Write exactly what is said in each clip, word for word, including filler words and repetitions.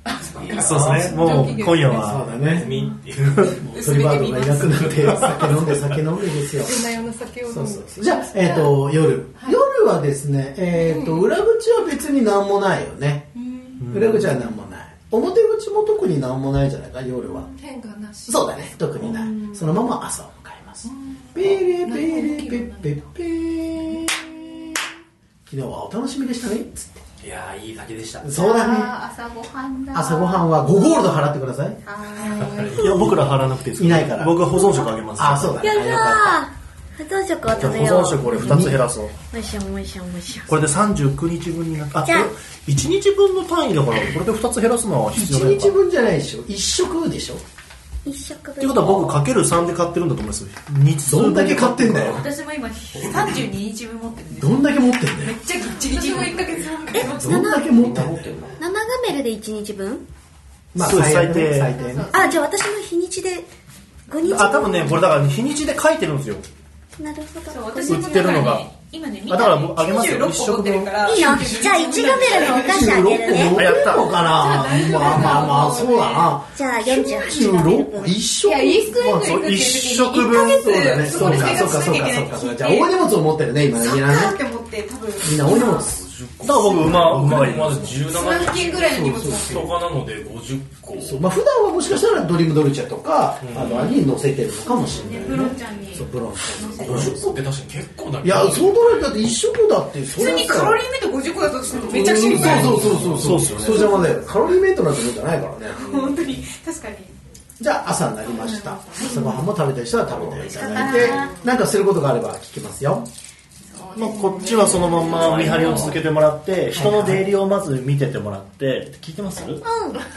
そうですね。もう今夜はそうだね。トリバードがいなくなって酒飲んで酒飲んでですよ。 夜な夜な酒を飲む。 そうそう。じゃあえっと夜夜はですねえっと裏口は別になんもないよね。裏口はなんもない。表口も特になんもないじゃないか夜は。 変化なし。 そうだね。特にない。そのまま朝を迎えます。ペレペレペッペッペー。昨日はお楽しみでしたね。つって。 いやーいい酒でした。 そうだね。 朝ごはんだ。 朝ごはんはごゴールド払ってください。 いや僕ら払わなくていいです。 いないから。 僕は保存食あげます。 あ、そうだね。 やったー。保存食を食べよう。 保存食これふたつ減らそう。 もいしょもいしょもいしょ。 これでさんじゅうくにちぶんになった。あ、これいちにちぶんの単位だからこれでふたつ減らすのは必要ないいちにちぶんじゃないでしょ。いっ食でしょ。 一食分。 ってことは僕かけるさんで買ってるんだと思います。日どんだけ買ってんだよ。 私も今さんじゅうににちぶん持ってるんです。 どんだけ持ってんだよ。 めっちゃギッチギチ。 私もいっかげつはんかけます。 どんだけ持ってんの。 ななガメルでいちにちぶん。 まあそうです最低最低最低ね。 あ、じゃあ私の日にちでごにちぶん。 あ、多分ねこれだから日にちで書いてるんですよ。 なるほど。 そう、私売ってるのが今ね、 あだから僕あげますよきゅうじゅうろっこ持ってるから。 いいの？じゃあいちガメルのお菓子あげるね。 あやったのかな。まあまあまあそうだな。 じゃあよんじゅうはちガメル分。 一食。 いや、イーストエッグそう一行くっていう時食に分いっかげつそうだね。そうかそうかそうかそうか。じゃあ大荷物を持ってるね今ね。みんなね。 って思って多分みんな大荷物。 だから僕馬馬がいまだじゅうななさんきんぐらいの荷物持ってる。 とかなのでごじゅっこ。 そうまあ普段はもしかしたらドリームドルチェとかあのに乗せてるのかもしれないね。 ブロンちゃんにそうブロンちゃん。 ごじゅっこって確かに結構だけど。 いやそう取られたって一食だってそ普通にカロリーメイトごじゅっこだとするとめっちゃ心配。 そうそうそうそうそうそう邪魔だよ。カロリーメイトなんてもんじゃないからね。 本当に確かに。 じゃあ朝になりました。朝ごはんも食べたい人は食べていただいて、なんかすることがあれば聞きますよ。 まあ、こっちはそのまま見張りを続けてもらって人の出入りをまず見ててもらって聞いてます？うん。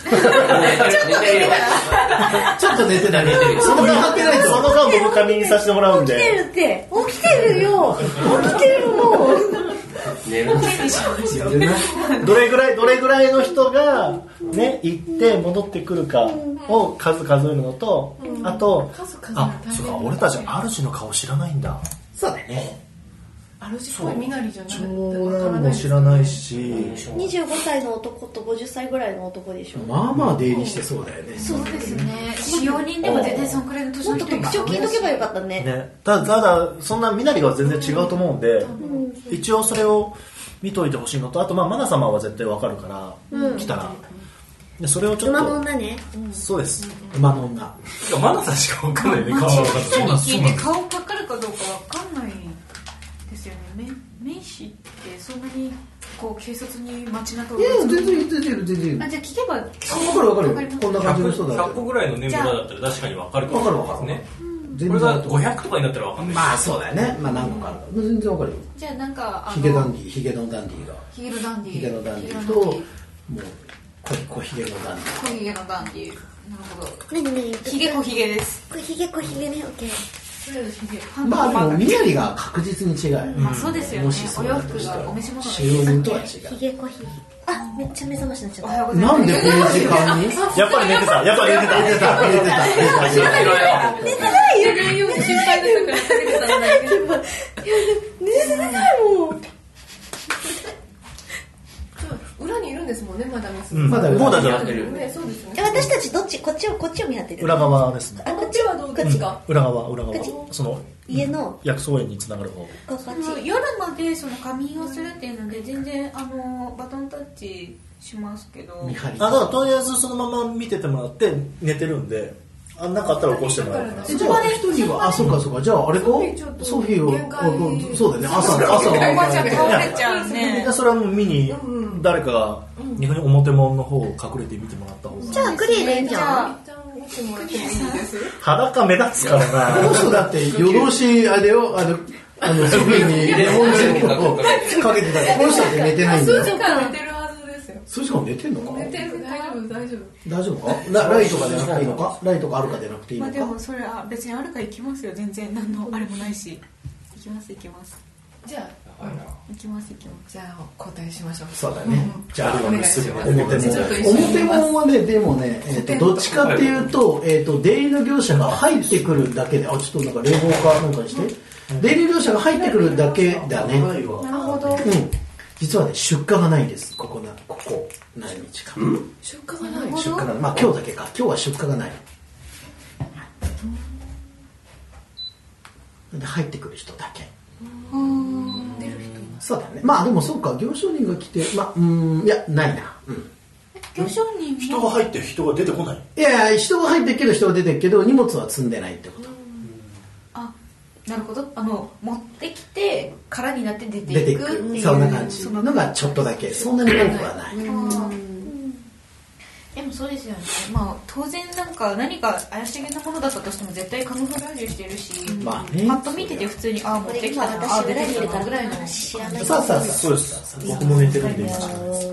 ちょっと寝てたね。その見張ってないと。 その間僕仮にさせてもらうんで。 起きてるって起きてるよ起きてるもう。 寝る。 どれぐらいどれぐらいの人がね行って戻ってくるかを数数えるのと、あと数数えるのあそうか俺たち主の顔知らないんだ。 そうだね。 あるじっぽい身なりじゃない。 長男も知らないし。 にじゅうごさいの男とごじゅっさいぐらいの男でしょ。 まあまあ出入りしてそうだよね。 そうですね。使用人でも絶対そんくらいの年もっとの人います。 特徴聞いとけばよかったね。 ね、ただただそんな身なりが全然違うと思うんで、一応それを見といてほしいのと、あとまあマナ様は絶対わかるから、 うん来たらでそれをちょっと馬の女ね。 そうです馬の女。 いやマナさんしかわかんないね。顔が分かんない。 聞いて顔かかるかどうかわかんないですよね。メイシってそんなにこう警察に街中を。 いや全然全然全然。 あじゃあ聞けば。 わかるわかるよ。こんな感じの人だひゃっこぐらいの年村だったら確かにわかるかもしれないですね。これがごひゃくとかになったらわかんない。 まあそうだよね。まあ何個かあるから全然わかるよ。 じゃあなんかあのヒゲダンディヒゲのダンディがヒゲのダンディヒゲのダンディともう小小ヒゲのダンディ。 小ヒゲのダンディ。なるほど。 なになにヒゲ小ヒゲです。 小ひげ小ひげね。オッケー。 まあでも身なりが確実に違うよ。 まあそうですよね。お洋服がお召し物が使用人とは違ひう。 げ小ひげ。あ、めっちゃ目覚ましになっちゃった。 なんでこの時間に？ やっぱり寝てたやっぱり寝てた寝てた寝てた寝てた。 寝てないよ。 寝るように心配だからかけてたらないけど。 寝てないもん。 裏にいるんですもんね、まだミス。 うん、 まだまだじゃなくてるね、そうですよえね。 私たちどっちこっちをこっちを見張ってる。 裏側ですね。 あ、 こっちはどうですか？ 裏側裏側こっちその家の薬草園につながる方。 こっち。 夜までその仮眠をするっていうので全然あのバトンタッチしますけど。 見張り。 あだからとりあえずそのまま見ててもらって寝てるんで、あなんかあったら起こしてもらうから。 じゃあ一人はあそうかそうかじゃああれかソフィーをあそうだよね朝朝おばあちゃんは倒れちゃうね。 それはもう見に誰かが日本に表門の方を隠れて見てもらった方が。 じゃあクリーでいいんじゃん。 一旦見てもらってもいいです裸目立つからな。 この人だって夜通しあれよあのあのソフィーにレモン汁をかけてたこの人だって寝てないんだよ。 数時間寝てるはずですよ。 数時間寝てんのか寝てる、大丈夫大丈夫。 大丈夫かラライトが出なくていいのかライトがあるか出なくていいのか。 まあでもそれは別にあるから行きますよ。全然何のあれもないし。行きます行きます。 じゃあ行きます行きます。 じゃあ交代しましょう。 そうだね。じゃあお願いします。 表門ちょっと一緒に表門はねでもねえっとどっちかっていうとえっと出入りの業者が入ってくるだけであちょっとなんか冷房かなんかにして出入り業者が入ってくるだけだね。 なるほど。 うん。実はね出荷がないんですここなここ。 何日か、 出荷がない。 出荷がない、まあ今日だけか、今日は出荷がない。で入ってくる人だけ。 出る人。 そうだね。まあでもそうか、行商人が来て、まあ、うーん、いや、ないな。うん。 行商人人が入って人が出てこない。 いやいや、人が入ってるけど人が出てるけど、荷物は積んでないってこと。 あ、なるほど。あの、持ってきて、空になって出て出ていいくっていう。 く。そんな感じのがちょっとだけ。そんなに多くはない。 でもそうですよね。まあ当然なんか何か怪しげなものだったとしても絶対カムフラージュしてるし、 まあね、 パッと見てて普通にああ持ってきたな、ああ出てきたなぐらいの知らない。 さあさあさあ、 そうです。僕も寝てるんで今。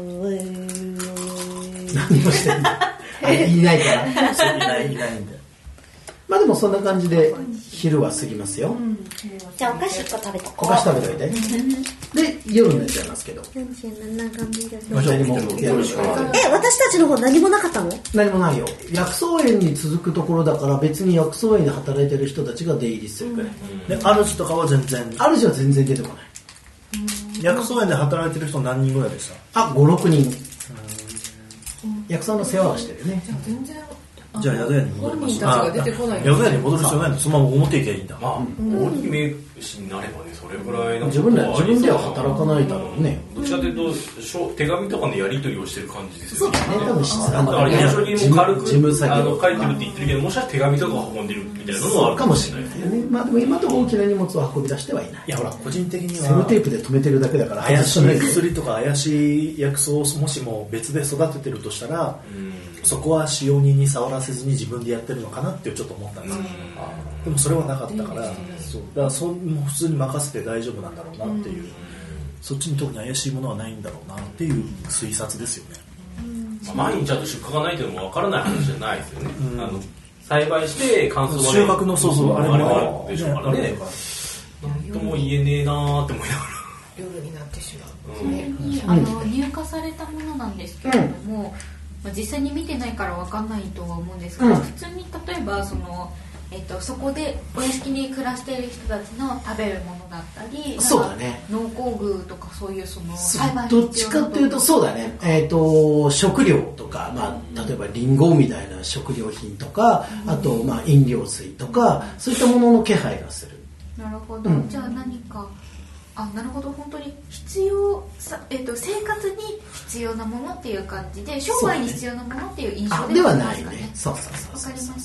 何をしてんの？いないから。 そういないいないんで。 まあでもそんな感じで昼は過ぎますよ。 じゃあお菓子いっこ食べとこお菓子食べといて。で夜のやつやりますけど。 う。よんじゅうなながみだ何もやるしかない。 え、私たちの方何もなかったの？ 何もないよ。薬草園に続くところだから別に薬草園で働いてる人たちが出入りするくらい。 で主とかは全然。 主は全然出てこない。 薬草園で働いてる人何人ぐらいでした？ あ、ご、ろくにん。薬草の世話をしてるね。 じゃあ全然。 じゃあ宿屋に戻ります。 本人たちが出てこない。 宿屋に戻る必要ないんで、そのまま表行けばいいんだ。 まあ、大姫士になればね、それぐらいの自分で自分では働かないだろうね。 どっちかというと、手紙とかのやり取りをしてる感じですよね。 そうだね、多分質だから、役所にも軽く事務作業あの書いてるって言ってるけど、もしかしたら手紙とかを運んでるみたいなのはあるかもしれないよね。まあでも今と大きな荷物を運び出してはいない。 いやほら、個人的にはセロテープで止めてるだけだから怪しい薬とか怪しい薬草をもしも別で育ててるとしたら、そこは使用人に触らせずに自分でやってるのかなってちょっと思ったんですけど、でもそれはなかったから、そうだからそもう普通に任せて大丈夫なんだろうなっていう、そっちに特に怪しいものはないんだろうなっていう推察ですよね。 まあ、毎日ちゃんと出荷がないというのも分からない話じゃないですよね。あの栽培して乾燥収穫のそうそうあれもあるでしょうからね。なんとも言えねえなーって思いながら。 夜になってしまう。 あの入荷されたものなんですけれども、まあ、実際に見てないから分かんないとは思うんですが、うん、普通に例えばその、えっと、そこでお屋敷に暮らしている人たちの食べるものだったり、 そうだね、 農耕具とかそういうその栽培どっちかっていうとそうだね、えー、と食料とか、まあ、例えばリンゴみたいな食料品とか、うん、あと、まあ、飲料水とか、うん、そういったものの気配がする。 なるほど、うん、じゃあ何かあ、なるほど、本当に必要さ、えー、と生活に必要なものっていう感じで、商売に必要なものっていう印象ではないですかね。 そうそうそう、 わかりました。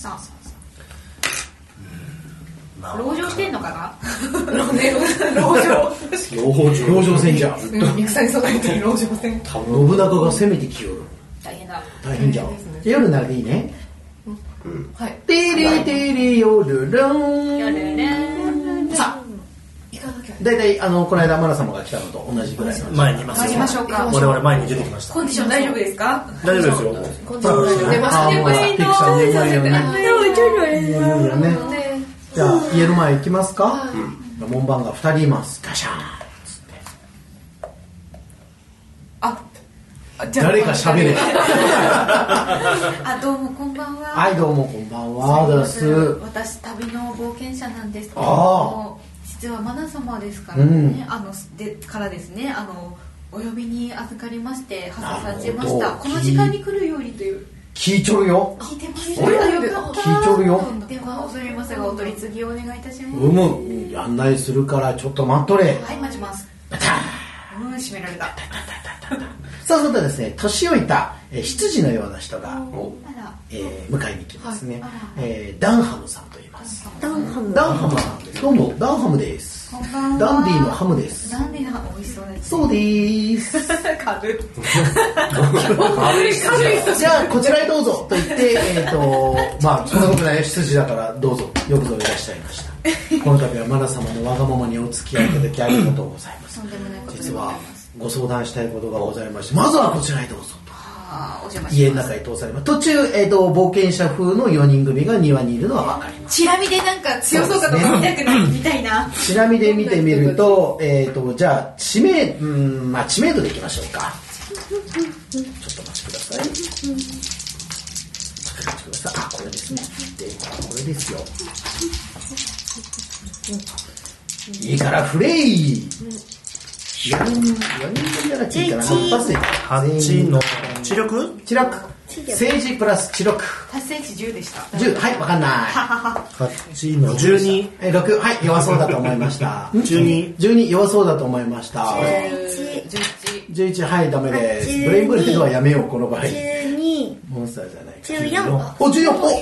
籠城してんのかな。 籠城籠城戦じゃん。 戦に備えてる籠城戦。 信長が攻めてきよる。 大変だ。 大変じゃん。夜ならいいね。 はい。 テレテレ夜ルン。 夜ルン。 さあ。だいたいあのこの間マナ様が来たのと同じぐらいの前にいますよ。 行きましょうか。 我々前に出てきました。 コンディション大丈夫ですか？ 大丈夫ですよ。 コンディション出ましたね。 あ、もうピクさん言えないよね。じゃあ家の前行きますか。門番がふたりいます。ガシャーン。 あ、 誰か喋れ。 あ、どうもこんばんは。 はい、どうもこんばんは。 私旅の冒険者なんですけれども。実はマナ様ですからね、うん、あのでからですね、あのお呼びに預かりまして発送させました。この時間に来るようにという。 聞いちょるよ。 聞いてます。それはよかった。 聞いちょるよ。 では恐れますがお取り次ぎをお願いいたします。 うむ、案内するからちょっと待っとれ。 はい、待ちます。うん、閉められた。 さあ、それではですね、年老いた、えー、執事のような人が、えー、迎えに来ますね、はい、えー、ダンハムさんと言います。 ダンハムダンハムさんです。どうも、ダンハムです。 こんばんは。 ダンディのハムです。 ダンディのハム美味しそうです、ね。 そうでーす。 軽い。 軽い。 じゃあ、こちらへどうぞと言って、えっと、まあ、そんなことない執事だから、どうぞ、よくぞいらっしゃいました。この度はマナ様のわがままにお付き合いいただきありがとうございます。実は、ご相談したいことがございまして、まずはこちらへどうぞと。家の中へ通されます。途中、えーと、冒険者風のよにん組が庭にいるのは分かります。 チラ見でなんか強そうかとか見たくないみたいな。 チラ見で見てみると、えーと、じゃあ、知名、うん、まあ、知名度でいきましょうか。ちょっとお待ちください。ちょっとお待ちください。あ、これですね。で、これですよ。いいからフレイよにん、よにんじゃなくていいかな。はち発で。はちの知力知力。政治プラス知力。 達成値じゅうでした。 じゅう、はい、わかんない。 はちのじゅうに。 え、ろく、はい、弱そうだと思いました。 じゅうに。 じゅうに、弱そうだと思いました。じゅういち、はい、ダメです。ブレインブレードはやめよう、この場合。 じゅうに。 モンスターじゃない。 じゅうよん。 お、じゅうよん。お、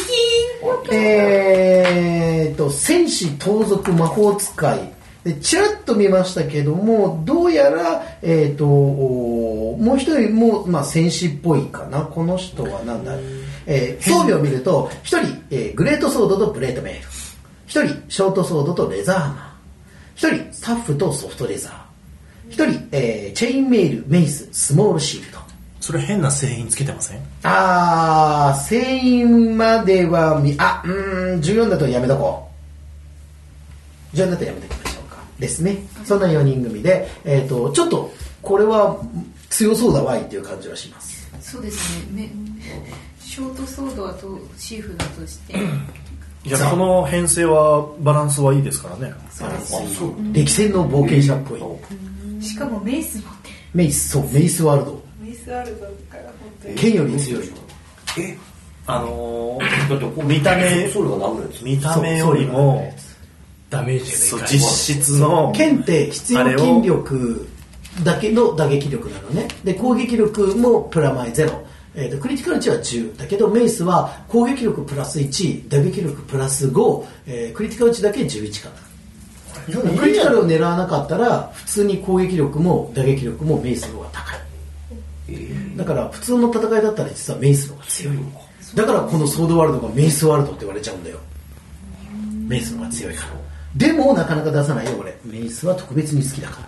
えーと、戦士、盗賊、魔法使い。でちらっと見ましたけども、どうやら、えーと、もう一人も、まあ、戦士っぽいかな。この人はなんだ、えー、装備を見ると、一人、えー、グレートソードとブレードメール。一人、ショートソードとレザーハマー。一人、スタッフとソフトレザー。一人、えー、チェインメール、メイス、スモールシールド。 それ変な製品つけてません？ あー、製品まではみ、あ、うーん、じゅうよんだとやめとこう。じゅうよんだとやめときましょうか。ですね。そんなよにん組で、えっと、ちょっと、これは強そうだわいっていう感じはします。 そうですね。ねショートソードはとシーフだとして。 いや、この編成はバランスはいいですからね。 歴戦の冒険者っぽい。 しかもメイス持ってる。 メイス、そう、メイスワールド。 メイスワールドから本当に。 剣より強い。 えあのー、だってこう見た目、 それが何のやつ？ 見た目よりも、 ダメージそう実質の剣って必要筋力だけの打撃力なのね。で、攻撃力もプラマイゼロ。えーと、クリティカル値はじゅうだけど、メイスは攻撃力プラスいち、打撃力プラスご、えー、クリティカル値だけじゅういちかな。クリティカルを狙わなかったら普通に攻撃力も打撃力もメイスの方が高い。だから普通の戦いだったら実はメイスの方が強い。だからこのソードワールドがメイスワールドって言われちゃうんだよ。メイスの方が強いから。でもなかなか出さないよ俺。メイスは特別に好きだから。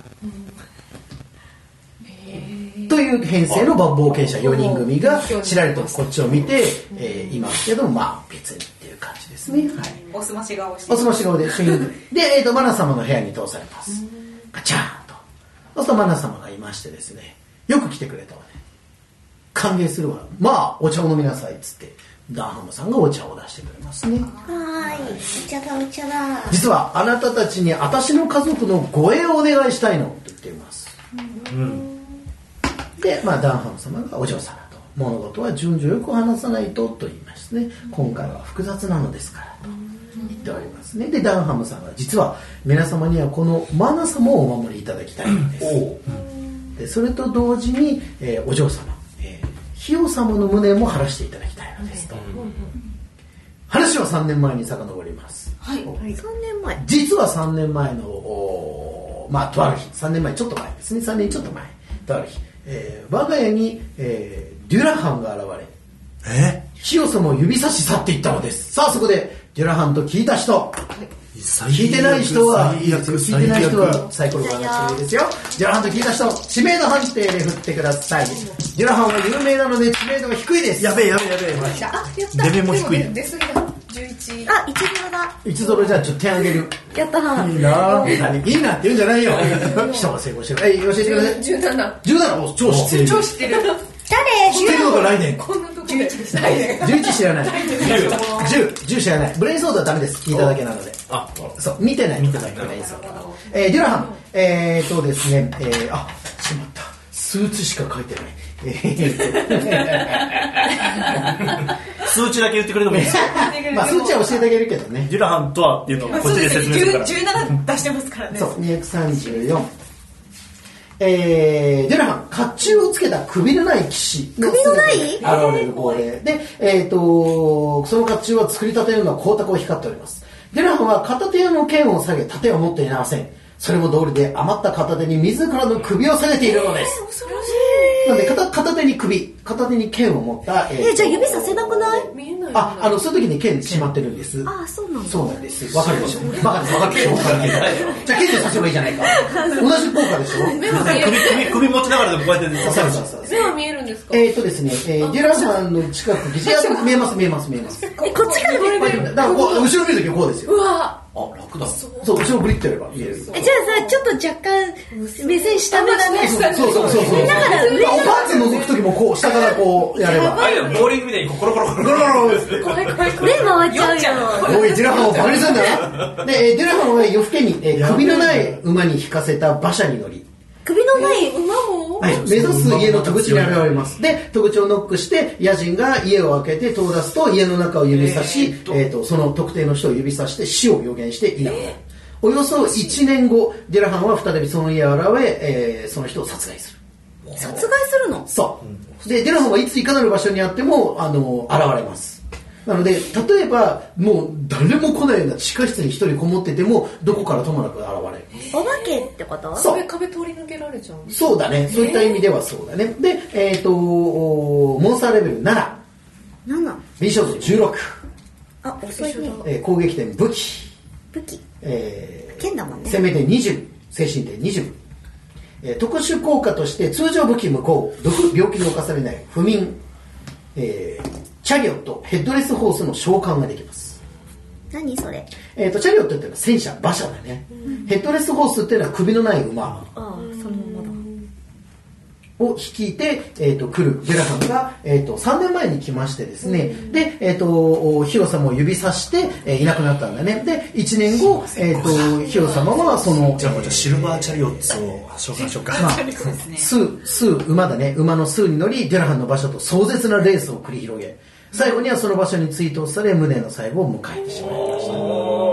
という編成の冒険者よにん組がちらりとこっちを見て、えー、いますけど、まあ別にっていう感じですね。はい。 おすまし顔して。 おすまし顔で主人組で、えっ、ー、とマナ様の部屋に通されます。ガチャーンと。そうするとマナ様がいましてですね、よく来てくれたわね。歓迎するわ。まあお茶を飲みなさいっつってダーハムさんがお茶を出してくれますね。 はーい、お茶だお茶だ。 実はあなたたちに私の家族の護衛をお願いしたいのと言っています。うん。で、まあ、ダンハム様がお嬢様と物事は順序よく話さないとと言いましてね、今回は複雑なのですからと言っておりますね。で、ダンハムさんは実は皆様にはこのマナ様をお守りいただきたいのです。でそれと同時に、えー、お嬢様、えー、ヒヨ様の無念も晴らしていただきたいのですと。話はさんねんまえに遡ります。 はい。 さんねんまえ。 実はさんねんまえのおまあとある日、さんねんまえちょっと前ですね。さんねんちょっと前とある日。えー、我が家に、えー、デュラハンが現れ、 えヒヨ様を指差し去っていったのです。さあそこでデュラハンと聞いた人、聞いてない人は聞いてない人はサイコロがなくていいですよ。デュラハンと聞いた人、知名度判定で振ってください。デュラハンは有名なので知名度が低いです。 やべえやべえやべえ、 あ、やった。 レベルも低い。 出過ぎだ。じゅういち。 あ、いちドルだ。 いちドルじゃあちょっと点あげる。 やったー。 いいなぁ。いいなって言うんじゃないよ。人が成功してる。えい、教えてください。 じゅうなな。 じゅうなな、お、超知ってる。 超知ってる。 誰？ 知ってるのか来年。 こんなとこで。じゅういちでした。 じゅういち知らない。じゅう、じゅう知らない。ブレインソードはダメです。聞いただけなので。 あ、 そう、見てない、見てない、ブレインソード。えー、デュラハン、えーとですね、えー、あ、しまった。スーツしか書いてない。えー、数値だけ言ってくれてもいいですよ。 まあ数値は教えてあげるけどね。 デュラハンとはっていうのをこっちで説明するから。 じゅうなな出してますからね。 そう、にひゃくさんじゅうよん。えー、デュラハン、甲冑をつけた首のない騎士の首のない現れる号令で、えーと、その甲冑は作りたてるのは光沢を光っております。デュラハンは片手の剣を下げ、盾を持っていません。それも通りで余った片手に自らの首を下げているのです。 恐ろしい。 なんで 片, 片手に首、片手に剣を持った、 えー、えじゃあ指させなくない？ 見えない。 あ、あの、その時に剣しまってるんです。 あ、そうなんだ。 そうなんです。わかるでしょ。バカです、わかるでしょ。じゃあ剣で刺せばいいじゃないか。同じ効果でしょ。 目は見える。 首、首、首持ちながらでもこうやってそうそうそう。 目は見えるんですか？ えーとですね、えー、デュラさんの近く、疑似や見えます、見えます、見えます。 え、こっちから見える。 だからこう、後ろ見るときはこうですよ。 うわあ、楽だ。 そう、後ろグリッとやれば見える。 え、じゃあさ、ちょっと若干、目線下目だね。 そうそうそうそう。 だから上おパンツ覗くときもこう、下からこう、やれば。 あれだ、ボーリングみたいにコロコロコロコロ。 怖い怖い怖い。 目回っちゃうよ。 おい、デュラハンをバカにするんだな。で、デュラハンは夜更けに、えー、首のない馬に引かせた馬車に乗り、 首のない馬も、 はい、目指す家の戸口に現れます。で、戸口をノックして野人が家を開けて戸を出すと家の中を指さし、えーとえーとその特定の人を指さして死を予言していなくなる。およそいちねんご、デュラハンは再びその家を現れ、えー、その人を殺害する。 殺害するの？ そう。で、デュラハンはいついかなる場所にあっても、あの、現れます。なので、例えば、もう誰も来ないような地下室に一人こもってても、どこからともなく現れる。 お化けってこと？ そう。 壁通り抜けられちゃう。 そうだね。そういった意味ではそうだね。で、えっと、モンスターレベルなな。 なな。 美少女じゅうろく。 あ、遅いね。 えー、攻撃点武器。 武器。 えー、 剣だもんね。 攻め点にじゅう。精神点にじゅう。えー、特殊効果として通常武器無効、毒、病気に侵されない、不眠、えー、チャリオット、ヘッドレスホースの召喚ができます。 何それ？ えーと、チャリオットっていうのは戦車、馬車だね。うん、ヘッドレスホースっていうのは首のない馬。 ああ、そのままだ。 を率いて、えー、と来るデュラハンが、えー、とさんねんまえに来ましてですね、うん、で、えー、とヒロ様を指さして、えー、いなくなったんだね。でいちねんご、えー、とヒロ様はそのじゃあもうシルバーチャリオッツを紹介しようか、 まあ、スー、スー馬だね、馬のスーに乗りデュラハンの馬車と壮絶なレースを繰り広げ、最後にはその場所に追悼され無念の最後を迎えてしまいました。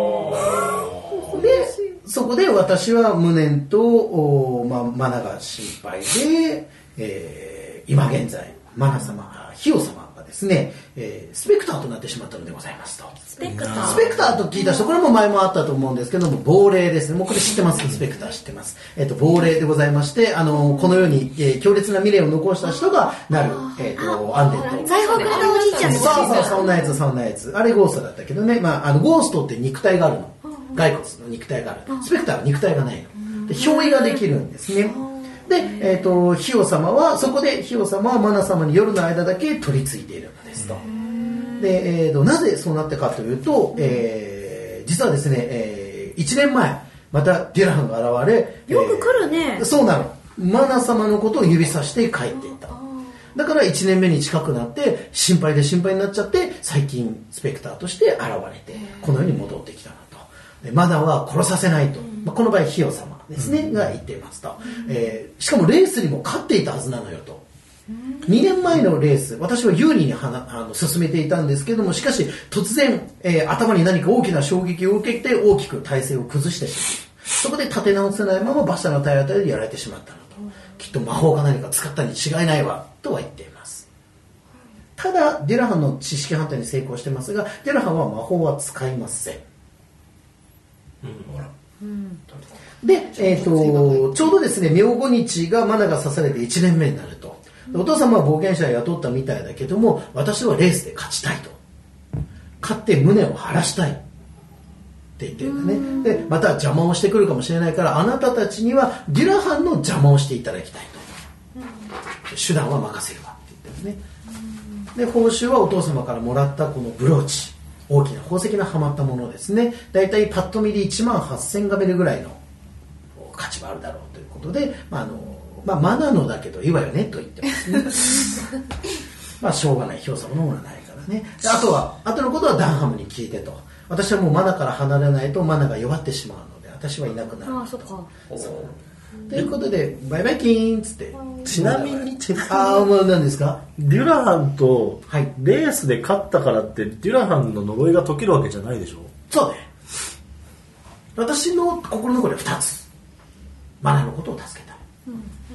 でそこで私は無念と、まあ、マナが心配で、えー、今現在マナ様、ヒヨ様がですね、えー、スペクターとなってしまったのでございますと。 スペクタースペクターと聞いた人、これも前もあったと思うんですけども、亡霊ですね。もうこれ知ってます。スペクター知ってます。えっ、ー、と亡霊でございまして、あのこの世に、えー、強烈な未練を残した人がなる、えっ、ー、とアンデッド。 財宝くれたおじいちゃん。 そうそう、そんなやつ、そんなやつ。あれゴーストだったけどね。まああのゴーストって肉体があるの。骸骨の肉体がある。スペクターは肉体がないの。で憑依ができるんですね。で、えっ、ー、とヒヨ様はそこでヒヨ様はマナ様に夜の間だけ取り付いているのですと。で、えーと、なぜそうなったかというと、えー、実はですね、えー、いちねんまえまたデュラハンが現れ、 よく来るね、 えー、そうなの。マナ様のことを指さして帰っていった。だからいちねんめに近くなって心配で心配になっちゃって、最近スペクターとして現れてこの世に戻ってきたなと。でマナは殺させないと、まあ、この場合ヒヨ様ですね、うん、が言っていますと、えー、しかもレースにも勝っていたはずなのよと。にねんまえのレース、私は有利にはなあの進めていたんですけども、しかし突然、えー、頭に何か大きな衝撃を受けて大きく体勢を崩してしまう。そこで立て直せないまま馬車の体当たりでやられてしまったのと、きっと魔法が何か使ったに違いないわとは言っています。ただデュラハンの知識判定に成功してますが、デュラハンは魔法は使いません。うん、ほら、うん、で、えー、とちょうどですね明後日がマナが刺されていちねんめになると。お父様は冒険者を雇ったみたいだけども、私はレースで勝ちたいと、勝って無念を晴らしたいって言ってるんだね。でまた邪魔をしてくるかもしれないから、あなたたちにはデュラハンの邪魔をしていただきたいと、手段は任せるわって言ってるんですね。で報酬はお父様からもらったこのブローチ、大きな宝石のはまったものですね。だいたいパッと見でいちまんはっせんガベルぐらいの価値はあるだろうということで、まああのまあ、マナのだけどいいわよねと言ってますね。まあしょうがない、ヒヨ様のものはないからね。であとは後のことはダンハムに聞いてと。私はもうマナから離れないとマナが弱ってしまうので、私はいなくなる。 ああ、そっか。 そうということでバイバイキーンっつって。 ちなみにちなみにああ、もう何ですか。 デュラハンとレースで勝ったからってデュラハンの呪いが解けるわけじゃないでしょ。 そうね。私の心残りはふたつ。マナのことを助けたい、うん、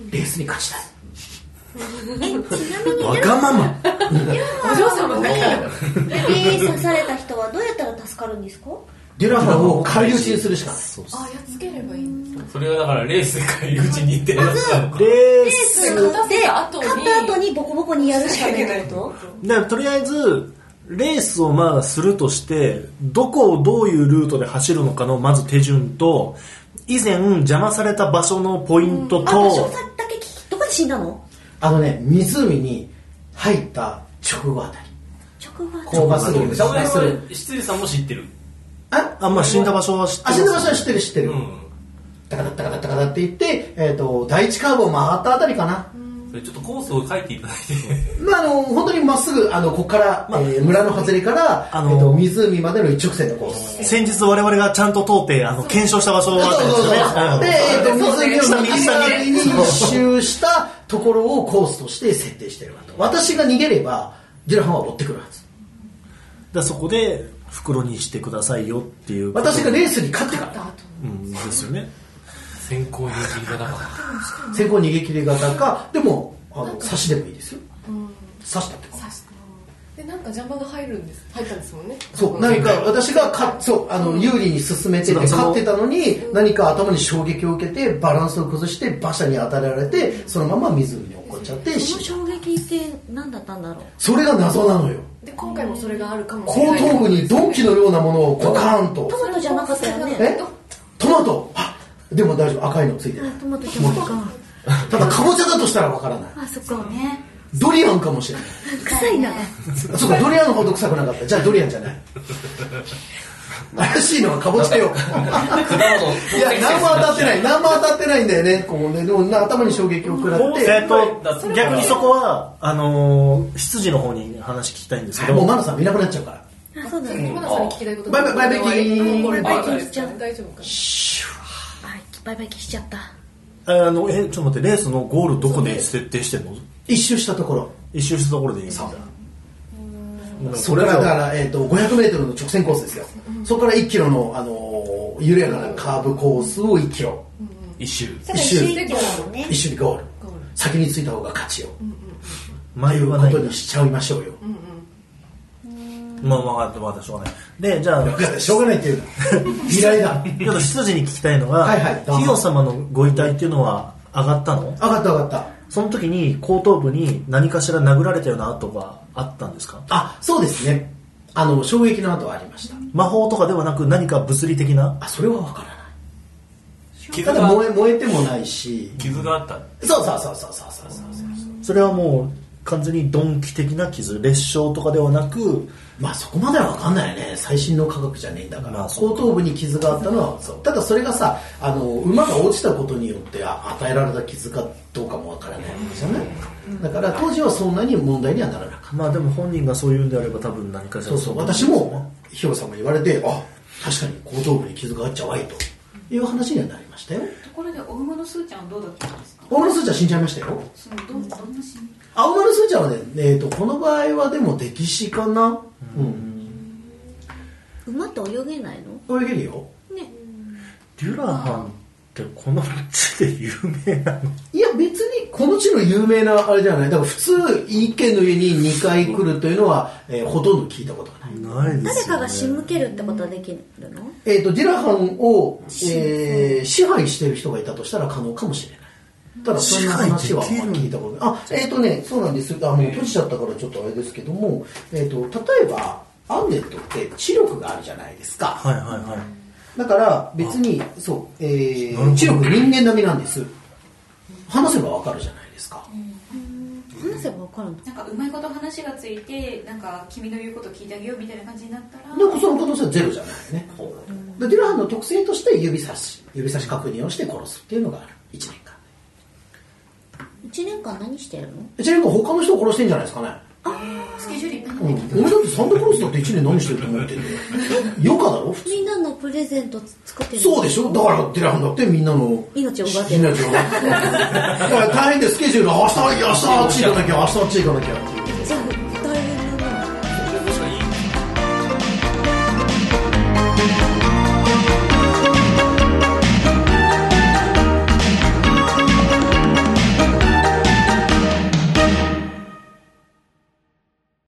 レースに勝ちたい。 え、ちなみにわがままお嬢様だからレー刺された人はどうやったら助かるんですか。 デュラハンを返り討ちにするしかない。 あ、やっつければいいんだ。 それはだからレースで返り討ちに行ってらっしゃるのか。 レースで勝った後にボコボコにやるしかないってこと。 だからとりあえずレースをまあするとして、どこをどういうルートで走るのかのまず手順と、以前邪魔された場所のポイントと、 うん、あ、場所だけ聞き、どこで死んだの。 あのね、湖に入った直後あたり。 直後あたり。 コーバスルーム。 それは羊さんも知ってる。 あ、 あ、まあ死んだ場所は知ってる。 あ、死んだ場所は知ってる知ってる。 うん、 タカタタカタタカタって言って、えっ、ー、と第一カーブを曲がったあたりかな。 ちょっとコースを書いていただいてまあ、あの本当にまっすぐあのここから、まあえー、村の外れから、あのーえー、と湖までの一直線のコース。 先日我々がちゃんと通ってあの検証した場所があったんですよね。 で、えー、と湖を右側に一周したところをコースとして設定しているわと。私が逃げればデュラハンは追ってくるはずだ。そこで袋にしてくださいよっていう。 私がレースに勝ってから、 うん、ですよね。 先行逃げ切り型か先行逃げ切り型か、でもあの刺しでもいいですよ、うん、刺したってかでなんか邪魔が入るんです入ったんですもんね。 そう何か私がかそうあの有利に進めてて勝ってたのに、うん、何か頭に衝撃を受けてバランスを崩して馬車に当たられて、そのまま湖に落っこっちゃって、 その衝撃って何だったんだろう。 それが謎なのよ。 で今回もそれがあるかもしれない。 後頭部に鈍器のようなものをコカーンと。 トマトじゃなかったよね。 えトマトあでも大丈夫、赤いのついてる。 トマトじゃなかった。 ただかぼちゃだとしたらわからない。 あ、そっかね。 ドリアンかもしれない。 臭いな。 そうか、ドリアンのほど臭くなかった。じゃあドリアンじゃない。怪しいのはかぼちゃよ。いや、何も当たってない。何も当たってないんだよね。こうね、でも頭に衝撃を食らって。 えっと、逆にそこは、あのー、執事の方に話聞きたいんですけど。 もうマナさん見なくなっちゃうから。 あ、そうだね。マナさんに聞きたいこと。 バイバイ、バイバイキー。 これバイバイしちゃう。大丈夫か。 バイバイキしちゃった。 あの、え、ちょっと待って、レースのゴールどこで設定してんの？ 一周したところ。 一周したところでいいんだ。 そこからだから、えー、とごひゃくメートルの直線コースですよ、うん、そこからいちキロの、あのー、緩やかなカーブコースをいちキロ、 うん、一周一周でゴールね。 一周でゴール、ゴール先についた方が勝ちよ、うんうん、 迷うことにしちゃいましょうよ、 うんうん、まあまあまあしょうがないで、じゃあしょうがないっていうの依頼だ。 ちょっと執事に聞きたいのが、 はい、はい、 ヒヨ様のご遺体っていうのは上がったの？ 上がった上がった。 その時に後頭部に何かしら殴られたような跡があったんですか？ あ、そうですね。あの衝撃の跡はありました。 魔法とかではなく何か物理的な？ あ、それは分からない。ただ燃え燃えてもないし、 傷があった。 そうそうそうそうそうそうそう。 それはもう完全に鈍器的な傷、裂傷とかではなく、 まあそこまでは分かんないよね。最新の科学じゃねえんだから、まあ、後頭部に傷があったのはそう。ただそれがさ、あの馬が落ちたことによって与えられた傷かどうかも分からないわけですよね。だから当時はそんなに問題にはならなかった。 まあでも本人がそういうんであれば多分何かしら。 そうそう、私もヒロさんも言われて、あ、確かに後頭部に傷があっちゃわいという話にはなりましたよ。 ところでお馬のスーちゃんはどうだったんですか？ お馬のスーちゃん死んじゃいましたよ。 そのどんどんな死に？ あ、お馬のスーちゃんはね、えーと、この場合はでも溺死かな。うん。うん、 馬って泳げないの？ 泳げるよ。 ね。 デュラハンってこの地で有名なの？ いや別にこの地の有名なあれじゃない。だから普通一軒の家ににかい来るというのは、えー、ほとんど聞いたことがない。 ないですよね。 誰かが仕向けるってことはできるの？ えーと、デュラハンを、えー、支配している人がいたとしたら可能かもしれない。ただそんな話は聞いたことない。あ、えっ、ー、とね、そうなんです。あの閉じちゃったからちょっとあれですけども、えっ、ー、と例えばアンネットって知力があるじゃないですか。 はいはいはい。 だから別にそう、えー、知力人間並みなんです。話せばわかるじゃないですか。 うん、話せばわかるんだ。 なんかうまいこと話がついて、なんか君の言うこと聞いてあげようみたいな感じになったら。 でもその可能性はゼロじゃないね。でデュラハンの特性として指差し指差し確認をして殺すっていうのがある。いちねんかん。 いちねんかん何してるの？ いちねんかん他の人を殺してんじゃないですかね。 あ、スケジュールいっぱい。 うん、俺だってサンタクロースだっていちねん何してると思ってんだよ。余暇だろ普通。 みんなのプレゼント作ってる。 そうでしょ。だからデュラハンだってみんなの命を奪ってる。 命を奪ってる。だから大変でスケジュール、明日明日あっち行かなきゃ明日あっち行かなきゃ。